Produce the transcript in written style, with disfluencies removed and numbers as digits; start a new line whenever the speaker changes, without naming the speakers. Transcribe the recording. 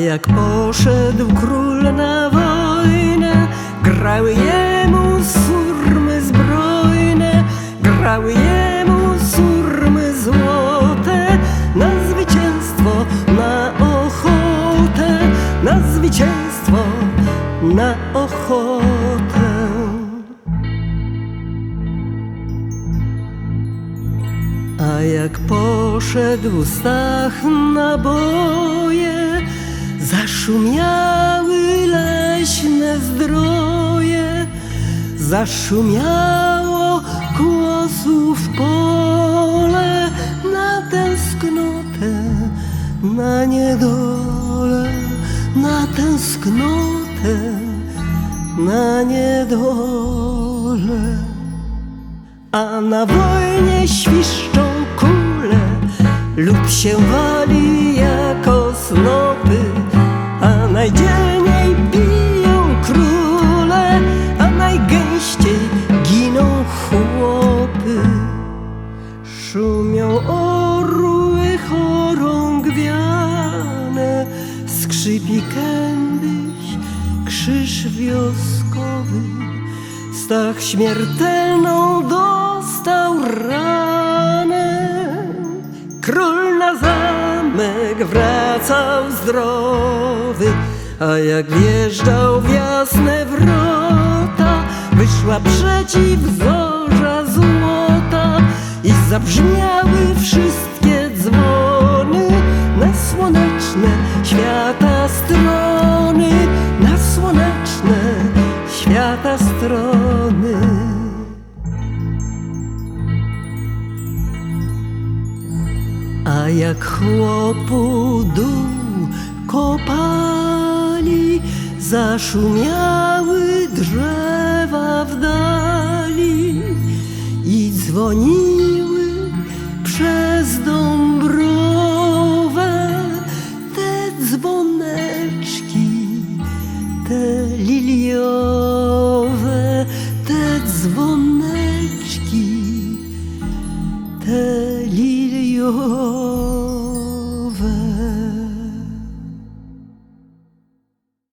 jak poszedł król na wojnę, grały jemu surmy zbrojne, grały jemu surmy złote, na zwycięstwo, na ochotę, na zwycięstwo, na ochotę. A jak poszedł Stach na boje, zaszumiały leśne zdroje, zaszumiało kłosów pole, na tęsknotę, na niedolę, na tęsknotę, na niedolę. A na wojnie świszczą kule, lud się wali jako snopy, a najdzielniej biją króle, a najgęściej giną chłopy. Szumią orły chorągwiane, skrzypi kędyś, krzyż wioskowy. Stach śmiertelną dostał ranę, król na zamek wracał zdrowy, a jak wjeżdżał w jasne wrota, wyszła przeciw zorza złota i zabrzmiały wszystkie dzwony na słoneczne świata strony, na słoneczne świata strony. A jak chłopu dół kopali, zaszumiały drzewa w dali i dzwoniły przez Dąbrowę te dzwoneczki, te liliowe, te dzwoneczki, te liliowe.